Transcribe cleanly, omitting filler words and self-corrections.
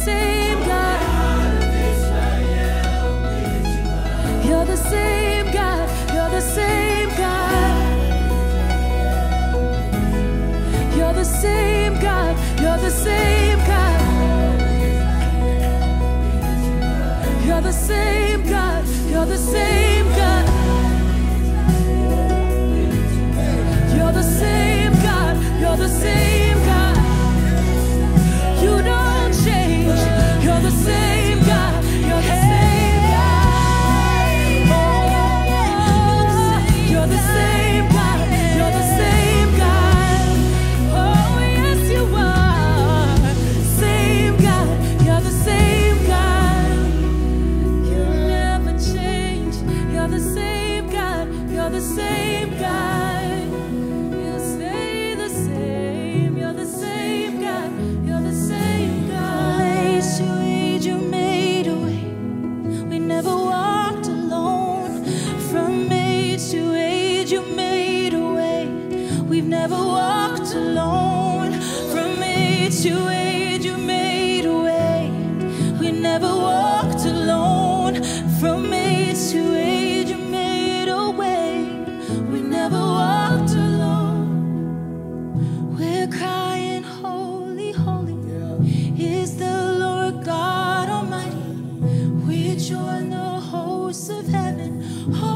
same God. You're the same God. You're the same God. You're the same God. You're the same God. You're the same God. You're the same God. You're the same God. You're the same God. You don't change. You're the same God. You're the same God. Oh, you're the same God. You're the same God. Oh, yes, you are. Same God. You're the same God. You never change. You're the same God. You're the same God. You stay the same. You're the same God. You're the same God. Place you age, you made a way. We never walked alone. From age to age, you made a way. We've never walked alone. From age to age, you made a way. We never walked alone. From age to age, you made a way. We never walked alone. We're crying, holy, holy is the Lord God Almighty. We join the hosts of heaven.